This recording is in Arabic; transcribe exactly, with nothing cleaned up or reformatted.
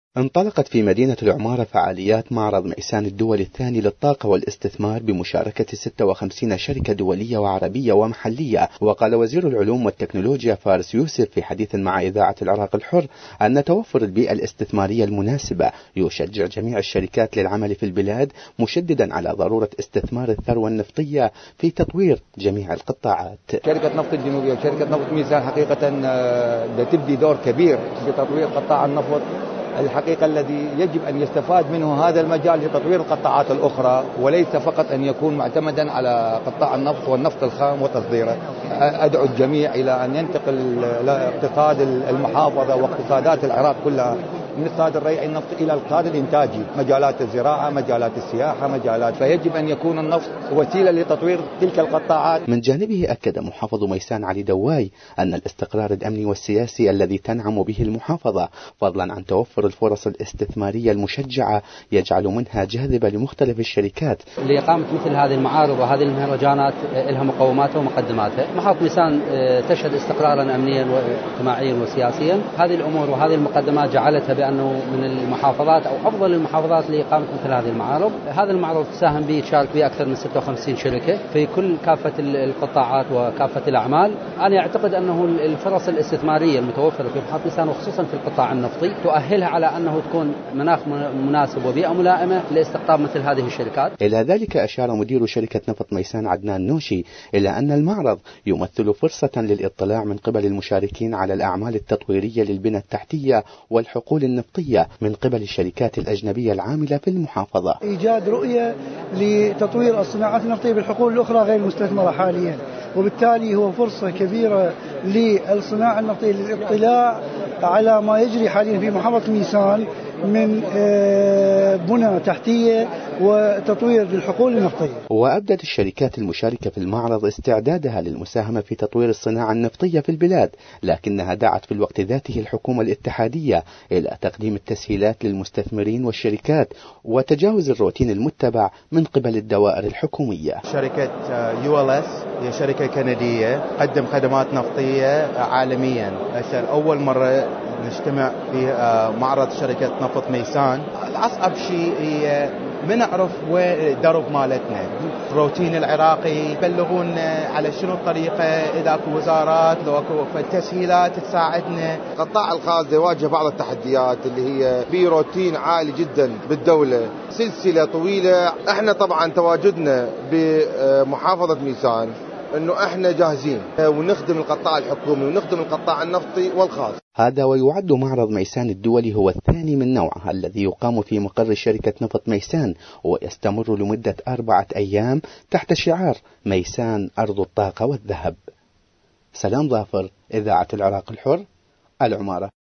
انطلقت في مدينة العمارة فعاليات معرض ميسان الدولي الثاني للطاقة والاستثمار بمشاركة ستة وخمسين شركة دولية وعربية ومحلية. وقال وزير العلوم والتكنولوجيا فارس يوسف في حديث مع إذاعة العراق الحر أن توفر البيئة الاستثمارية المناسبة يشجع جميع الشركات للعمل في البلاد، مشددا على ضرورة استثمار الثروة النفطية في تطوير جميع القطاعات. شركة نفط الجنوبية وشركة نفط ميسان حقيقة تبدي دور كبير بتطوير قطاع النفط الحقيقة الذي يجب أن يستفاد منه هذا المجال لتطوير القطاعات الأخرى، وليس فقط أن يكون معتمدا على قطاع النفط والنفط الخام وتصديره. أدعو الجميع إلى أن ينتقل لاقتصاد المحافظة واقتصادات العراق كلها من الاقتصاد الريعي النفطي إلى الاقتصاد الإنتاجي، مجالات الزراعة، مجالات السياحة، مجالات فيجب أن يكون النفط وسيلة لتطوير تلك القطاعات. من جانبه أكد محافظ ميسان علي دواي أن الاستقرار الأمني والسياسي الذي تنعم به المحافظة فضلا عن توفر الفرص الاستثمارية المشجعة يجعل منها جاذبة لمختلف الشركات. لإقامة مثل هذه المعارض وهذه المهرجانات لها مقوماتها ومقدماتها. محافظة ميسان تشهد استقرارا أمنيا واجتماعيا وسياسيا. هذه الأمور وهذه المقدمات جعلتها بأنه من المحافظات أو أفضل المحافظات لإقامة مثل هذه المعارض. هذا المعرض تساهم به تشارك به أكثر من ستة وخمسين شركة في كل كافة القطاعات وكافة الأعمال. أنا أعتقد أنه الفرص الاستثمارية المتوفرة في محافظة ميسان وخصوصا في القطاع النفطي تؤهلها على أنه تكون مناخ مناسب وبيئة ملائمة لاستقطاب مثل هذه الشركات. إلى ذلك أشار مدير شركة نفط ميسان عدنان نوشي إلى أن المعرض يمثل فرصة للإطلاع من قبل المشاركين على الأعمال التطويرية للبنى التحتية والحقول النفطية من قبل الشركات الأجنبية العاملة في المحافظة. إيجاد رؤية لتطوير الصناعات النفطية بالحقول الأخرى غير المستثمرة حاليا، وبالتالي هو فرصة كبيرة للصناعة النفطية للاطلاع على ما يجري حاليا في محافظة ميسان من بنى تحتية وتطوير للحقول النفطية. وأبدت الشركات المشاركة في المعرض استعدادها للمساهمة في تطوير الصناعة النفطية في البلاد، لكنها دعت في الوقت ذاته الحكومة الاتحادية إلى تقديم التسهيلات للمستثمرين والشركات وتجاوز الروتين المتبع من قبل الدوائر الحكومية. شركة يو إل إس هي شركة كندية تقدم خدمات نفطية عالميا. أول مرة نجتمع في معرض شركة نفط ميسان. الأصعب شيء هي ما نعرف وين الدرب مالتنا، الروتين العراقي يبلغون على شنو الطريقة، إذا اكو وزارات لو اكو تسهيلات تساعدنا. القطاع الخاص يواجه بعض التحديات اللي هي في روتين عالي جدا بالدولة، سلسلة طويلة. احنا طبعا تواجدنا بمحافظة ميسان انه احنا جاهزين ونخدم القطاع الحكومي ونخدم القطاع النفطي والخاص. هذا ويعد معرض ميسان الدولي هو الثاني من نوعه الذي يقام في مقر شركة نفط ميسان، ويستمر لمدة أربعة أيام تحت شعار ميسان أرض الطاقة والذهب. سلام ظافر، إذاعة العراق الحر، العمارة.